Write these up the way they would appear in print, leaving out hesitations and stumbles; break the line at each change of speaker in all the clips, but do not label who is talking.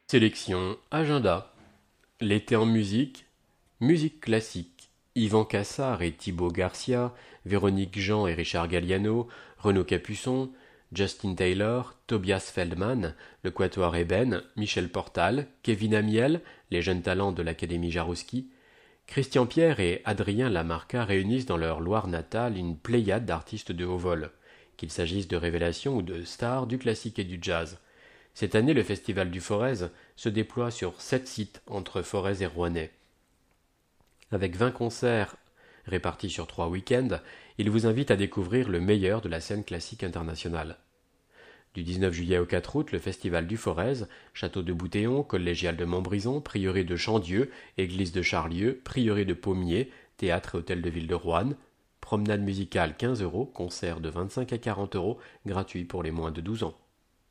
Sélection Agenda. L'été en musique. Musique classique. Yvan Cassard et Thibaut Garcia, Véronique Jean et Richard Galliano, Renaud Capuçon, Justin Taylor, Tobias Feldman, le Quatuor Eben, Michel Portal, Kevin Amiel, les jeunes talents de l'Académie Jarouski, Christian Pierre et Adrien Lamarca réunissent dans leur Loire natale une pléiade d'artistes de haut vol, qu'il s'agisse de révélations ou de stars du classique et du jazz. Cette année, le Festival du Forez se déploie sur 7 sites entre Forez et Rouennais. Avec 20 concerts répartis sur 3 week-ends, il vous invite à découvrir le meilleur de la scène classique internationale. Du 19 juillet au 4 août, le Festival du Forez, Château de Boutéon, Collégial de Montbrison, Prieuré de Chandieu, Église de Charlieu, Prieuré de Pommier, Théâtre et Hôtel de Ville de Roanne, promenade musicale 15 €, concert de 25 à 40 €, gratuit pour les moins de 12 ans.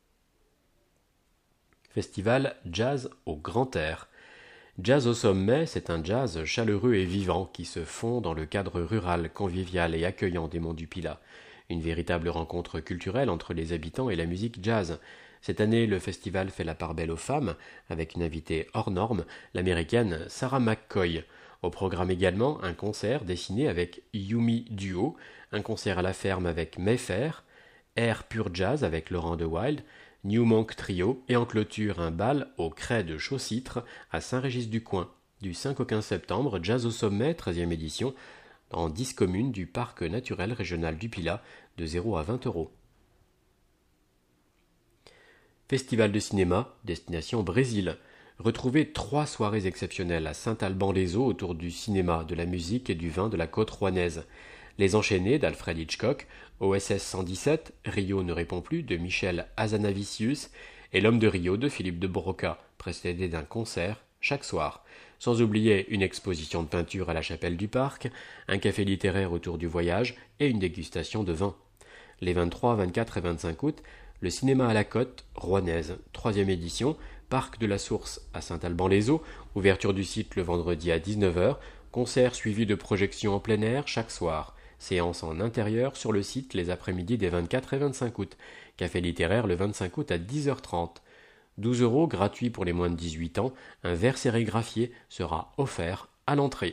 Festival Jazz au Grand Air. Jazz au sommet, c'est un jazz chaleureux et vivant qui se fond dans le cadre rural, convivial et accueillant des Monts du Pilat. Une véritable rencontre culturelle entre les habitants et la musique jazz. Cette année, le festival fait la part belle aux femmes, avec une invitée hors norme, l'américaine Sarah McCoy. Au programme également, un concert dessiné avec Yumi Duo, un concert à la ferme avec Mayfair, Air Pure Jazz avec Laurent de Wild, New Monk Trio et en clôture un bal au Crêt de Chaucitre à Saint-Régis-du-Coin. Du 5 au 15 septembre, Jazz au sommet, 13e édition, dans 10 communes du parc naturel régional du Pilat, de 0 à 20 €. Festival de cinéma, destination Brésil. Retrouvez 3 soirées exceptionnelles à Saint-Alban-les-Eaux autour du cinéma, de la musique et du vin de la côte rouennaise. Les Enchaînés d'Alfred Hitchcock, OSS 117, Rio ne répond plus de Michel Hazanavicius et L'homme de Rio de Philippe de Broca, précédé d'un concert chaque soir. Sans oublier une exposition de peinture à la chapelle du parc, un café littéraire autour du voyage et une dégustation de vin. Les 23, 24 et 25 août, le cinéma à la côte, rouennaise, 3e édition, parc de la Source à Saint-Alban-les-Eaux, ouverture du site le vendredi à 19 h, concert suivi de projections en plein air chaque soir. Séance en intérieur sur le site les après-midi des 24 et 25 août. Café littéraire le 25 août à 10h30. 12 € gratuit pour les moins de 18 ans. Un verre sérigraphié sera offert à l'entrée.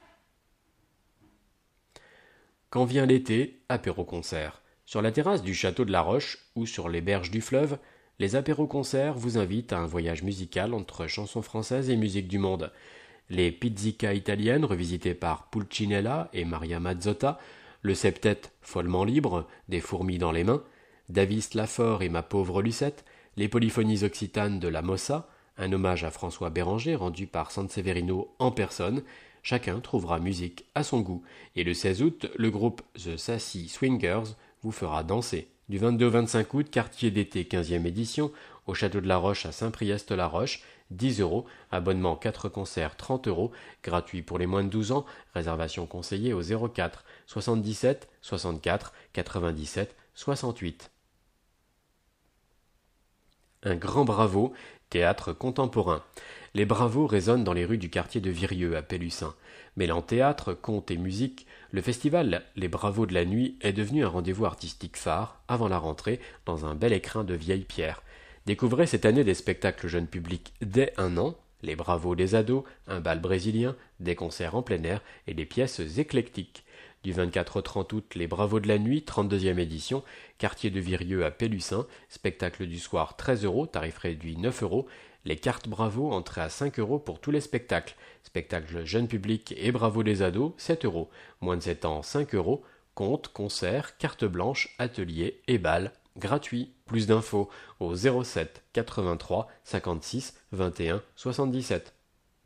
Quand vient l'été, apéro-concert. Sur la terrasse du château de la Roche ou sur les berges du fleuve, les apéro-concerts vous invitent à un voyage musical entre chansons françaises et musique du monde. Les Pizzica italiennes revisitées par Pulcinella et Maria Mazzotta, le septet follement libre, des fourmis dans les mains, Davis Lafort et Ma pauvre Lucette, les polyphonies occitanes de la Mossa, un hommage à François Béranger rendu par Sanseverino en personne, chacun trouvera musique à son goût. Et le 16 août, le groupe The Sassy Swingers vous fera danser. Du 22 au 25 août, quartier d'été 15e édition, au château de la Roche à Saint-Priest-la-Roche, 10 €, abonnement 4 concerts 30 €, gratuit pour les moins de 12 ans, réservation conseillée au 04 77 64 97 68. Un grand bravo, théâtre contemporain. Les bravos résonnent dans les rues du quartier de Virieu à Pélussin. Mêlant théâtre, conte et musique, le festival Les Bravos de la Nuit est devenu un rendez-vous artistique phare avant la rentrée dans un bel écrin de vieilles pierres. Découvrez cette année des spectacles jeunes publics dès 1 an, les Bravos des ados, un bal brésilien, des concerts en plein air et des pièces éclectiques. Du 24 au 30 août, les Bravos de la Nuit, 32e édition, quartier de Virieu à Pélussin, spectacle du soir 13 €, tarif réduit 9 €, les cartes Bravo, entrée à 5 € pour tous les spectacles, spectacle jeune public et Bravo des ados, 7 €, moins de 7 ans 5 €, contes, concerts, carte blanche, atelier et bal, gratuit. Plus d'infos au 07 83 56 21 77.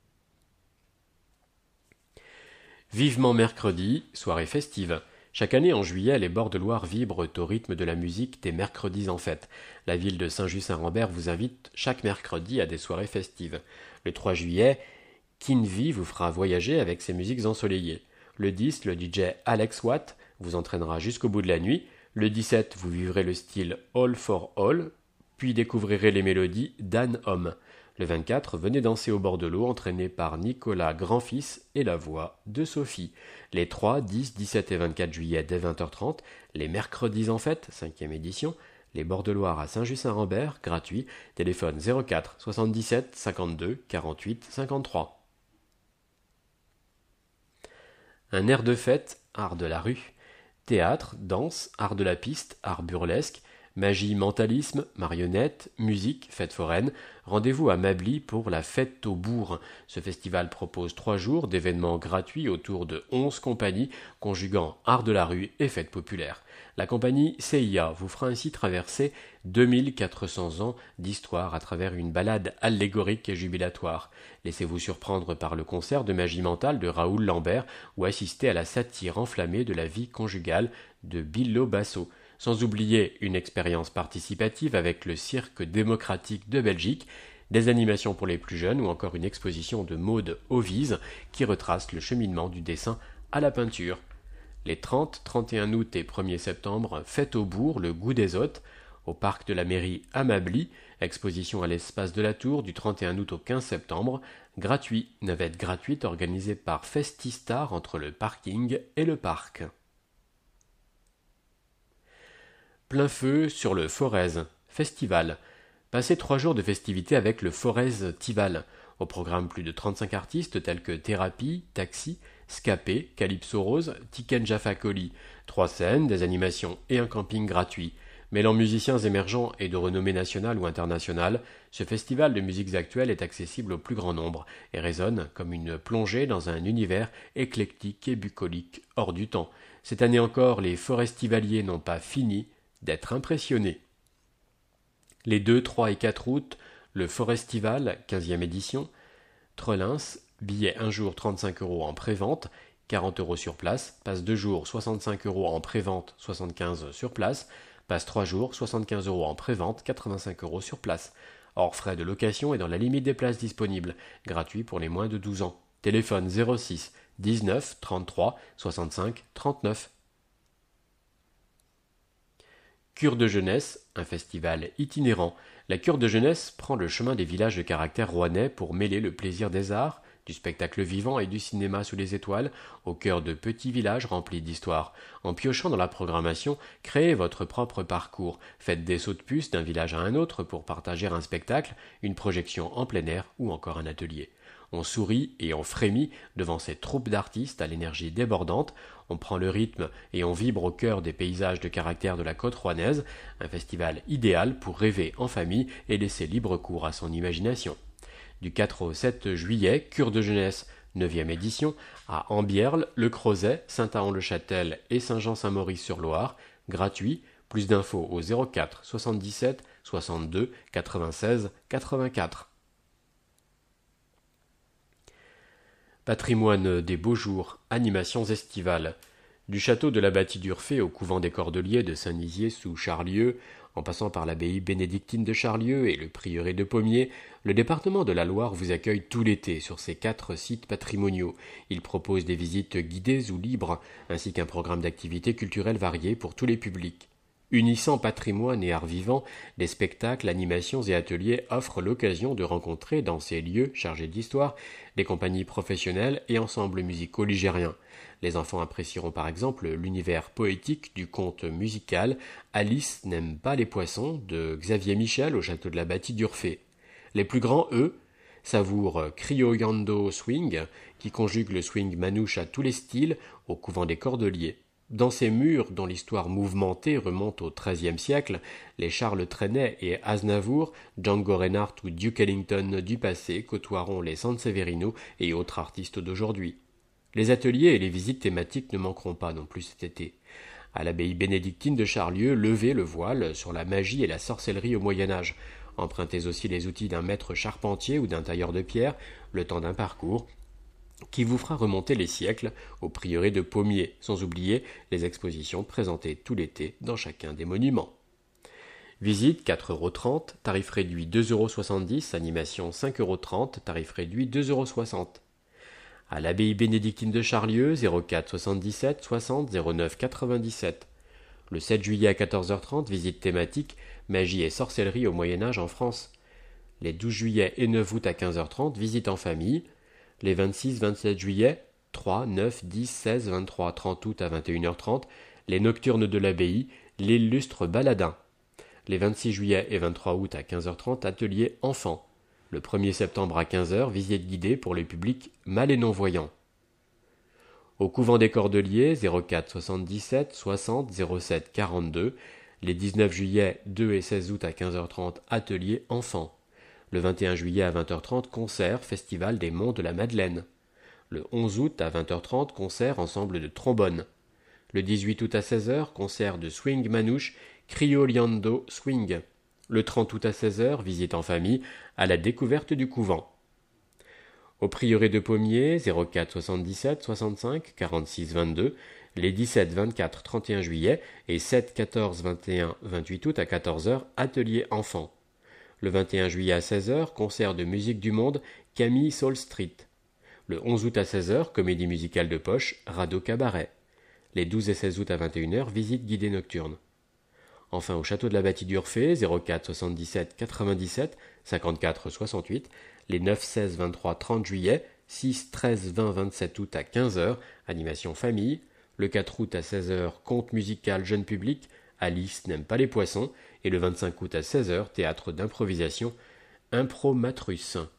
Vivement mercredi, soirée festive. Chaque année en juillet, les bords de Loire vibrent au rythme de la musique des mercredis en fête. La ville de Saint-Just-Saint-Rambert vous invite chaque mercredi à des soirées festives. Le 3 juillet, Kinvi vous fera voyager avec ses musiques ensoleillées. Le 10, le DJ Alex Watt vous entraînera jusqu'au bout de la nuit. Le 17, vous vivrez le style All for All, puis découvrirez les mélodies d'Anne Homme. Le 24, venez danser au bord de l'eau, entraîné par Nicolas Grandfils et la voix de Sophie. Les 3, 10, 17 et 24 juillet dès 20h30, les mercredis en fête, 5e édition, Les Bords de Loire à Saint-Just-Saint-Rambert, gratuit, téléphone 04 77 52 48 53. Un air de fête, art de la rue, théâtre, danse, art de la piste, art burlesque, magie, mentalisme, marionnettes, musique, fête foraine. Rendez-vous à Mably pour la Fête au Bourg. Ce festival propose 3 jours d'événements gratuits autour de 11 compagnies conjuguant art de la rue et fête populaire. La compagnie CIA vous fera ainsi traverser 2400 ans d'histoire à travers une balade allégorique et jubilatoire. Laissez-vous surprendre par le concert de magie mentale de Raoul Lambert ou assistez à la satire enflammée de la vie conjugale de Billo Basso. Sans oublier une expérience participative avec le Cirque démocratique de Belgique, des animations pour les plus jeunes ou encore une exposition de Maude Ovise qui retrace le cheminement du dessin à la peinture. Les 30, 31 août et 1er septembre, Fête au Bourg, le goût des hôtes, au parc de la mairie à Mably, exposition à l'espace de la Tour du 31 août au 15 septembre, gratuit, navette gratuite organisée par Festistar entre le parking et le parc. Plein feu sur le Forez Festival. Passez 3 jours de festivités avec le Forez Tival. Au programme plus de 35 artistes tels que Thérapie, Taxi, Scapé, Calypso Rose, Tiken Jaffa Coli. 3 scènes, des animations et un camping gratuit. Mêlant musiciens émergents et de renommée nationale ou internationale, ce festival de musiques actuelles est accessible au plus grand nombre et résonne comme une plongée dans un univers éclectique et bucolique hors du temps. Cette année encore, les forestivaliers n'ont pas fini d'être impressionnés. Les 2, 3 et 4 août, le Forestival, 15e édition, Trelins, billet 1 jour 35 € en prévente, 40 € sur place, passe 2 jours 65 € en prévente, 75 sur place, passe 3 jours 75 € en prévente, 85 € sur place, hors frais de location et dans la limite des places disponibles, gratuit pour les moins de 12 ans. Téléphone 06 19 33 65 39. Cure de jeunesse, un festival itinérant. La cure de jeunesse prend le chemin des villages de caractère rouennais pour mêler le plaisir des arts, du spectacle vivant et du cinéma sous les étoiles, au cœur de petits villages remplis d'histoire. En piochant dans la programmation, créez votre propre parcours. Faites des sauts de puce d'un village à un autre pour partager un spectacle, une projection en plein air ou encore un atelier. On sourit et on frémit devant cette troupe d'artistes à l'énergie débordante, on prend le rythme et on vibre au cœur des paysages de caractère de la côte rouennaise, un festival idéal pour rêver en famille et laisser libre cours à son imagination. Du 4 au 7 juillet, cure de jeunesse, 9e édition, à Ambierle, Le Crozet, Saint-Aon-le-Châtel et Saint-Jean-Saint-Maurice-sur-Loire, gratuit, plus d'infos au 04 77 62 96 84. Patrimoine des beaux jours, animations estivales. Du château de la Bâtie d'Urfé au couvent des Cordeliers de Saint-Nizier sous Charlieu, en passant par l'abbaye bénédictine de Charlieu et le prieuré de Pommiers, le département de la Loire vous accueille tout l'été sur ses 4 sites patrimoniaux. Il propose des visites guidées ou libres, ainsi qu'un programme d'activités culturelles variées pour tous les publics. Unissant patrimoine et art vivant, des spectacles, animations et ateliers offrent l'occasion de rencontrer dans ces lieux chargés d'histoire des compagnies professionnelles et ensembles musicaux ligériens. Les enfants apprécieront par exemple l'univers poétique du conte musical Alice n'aime pas les poissons de Xavier Michel au château de la Bâtie d'Urfé. Les plus grands, eux, savourent Criollando Swing, qui conjugue le swing manouche à tous les styles au couvent des Cordeliers. Dans ces murs, dont l'histoire mouvementée remonte au XIIIe siècle, les Charles Trenet et Aznavour, Django Reinhardt ou Duke Ellington du passé côtoieront les Sanseverino et autres artistes d'aujourd'hui. Les ateliers et les visites thématiques ne manqueront pas non plus cet été. À l'abbaye bénédictine de Charlieu, levez le voile sur la magie et la sorcellerie au Moyen-Âge. Empruntez aussi les outils d'un maître charpentier ou d'un tailleur de pierre, le temps d'un parcours qui vous fera remonter les siècles au prieuré de Pommiers, sans oublier les expositions présentées tout l'été dans chacun des monuments. Visite 4,30 €, tarif réduit 2,70 €, animation 5,30 €, tarif réduit 2,60 €. À l'abbaye bénédictine de Charlieu, 04 77 60 09 97. Le 7 juillet à 14h30, visite thématique Magie et sorcellerie au Moyen-Âge en France. Les 12 juillet et 9 août à 15h30, visite en famille. Les 26-27 juillet, 3, 9, 10, 16, 23, 30 août à 21h30, les nocturnes de l'abbaye, l'illustre baladin. Les 26 juillet et 23 août à 15h30, atelier enfants. Le 1er septembre à 15h, visite guidée pour les publics mal et non-voyants. Au couvent des Cordeliers, 04 77 60 07 42. Les 19 juillet, 2 et 16 août à 15h30, atelier enfants. Le 21 juillet à 20h30, concert, festival des Monts de la Madeleine. Le 11 août à 20h30, concert, ensemble de trombone. Le 18 août à 16h, concert de swing manouche, Crioliando Swing. Le 30 août à 16h, visite en famille à la découverte du couvent. Au prieuré de Pommiers, 04 77 65 46 22, les 17, 24, 31 juillet et 7, 14, 21, 28 août à 14h, atelier enfants. Le 21 juillet à 16h, concert de musique du monde, Camille Saul Street. Le 11 août à 16h, comédie musicale de poche, Radeau Cabaret. Les 12 et 16 août à 21h, visite guidée nocturne. Enfin, au château de la Bâtie d'Urfé, 04 77 97 54 68, les 9, 16, 23, 30 juillet, 6, 13, 20, 27 août à 15h, animation famille. Le 4 août à 16h, conte musical jeune public, Alice n'aime pas les poissons. Et le 25 août à 16h, théâtre d'improvisation, Impromatrus.